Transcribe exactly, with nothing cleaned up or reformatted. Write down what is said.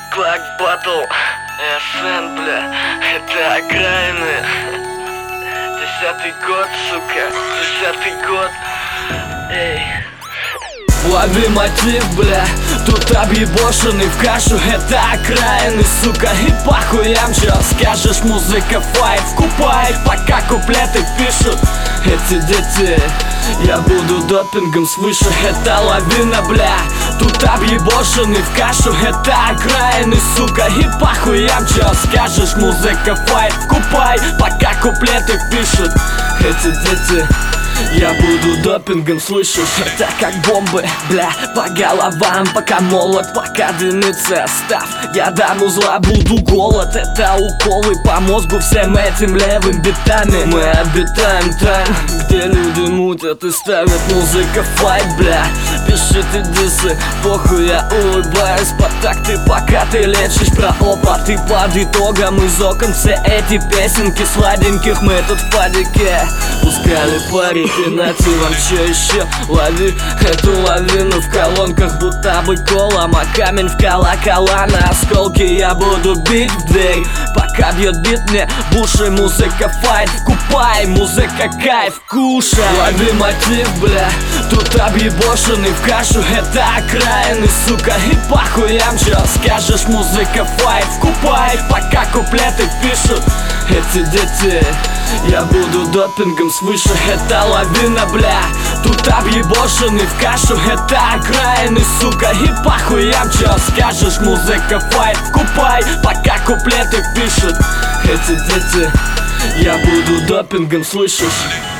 Клак батл, СН, бля, это окраины. Десятый год, сука, десятый год, эй. Лови мотив, бля, тут объебошенный в кашу. Это окраины, сука, и похуям, чё скажешь, музыка файт вкупает, пока куплеты пишут эти дети. Я буду допингом свыше, это лавина, бля, тут объебошенный в кашу. Это окраины, сука, и похуям, чё скажешь, музыка файт вкупай, пока куплеты пишут эти дети. Я буду допингом, слышишь? Это как бомбы, бля, по головам, пока молот, пока дымится став. Я дам узла, буду голод. Это уколы по мозгу всем этим левым битами. Мы обитаем там, где люди мутят и ставят музыка файт, бля. Пиши ты дисы, похуй, я улыбаюсь под такты, пока ты лечишь про опыт. И под итогом из окон все эти песенки сладеньких мы тут в падике пускали пари. И нате вам чё еще? Лови эту лавину в колонках, будто бы колом, а камень в колокола. На осколки я буду бить в дверь, пока бьет бит мне буши. Музыка файт, купай, музыка кайф, кушай. Лови мотив, бля, тут объебошенный в кашу. Это окраины, сука, и похуям, чё скажешь, музыка файт вкупай, пока куплеты пишут эти дети. Я буду допингом свыше, это лавина, бля, тут объебошенный в кашу. Это окраины, сука, и похуям, чё скажешь, музыка файт вкупай, пока куплеты пишут эти дети. Я буду допингом, слышишь?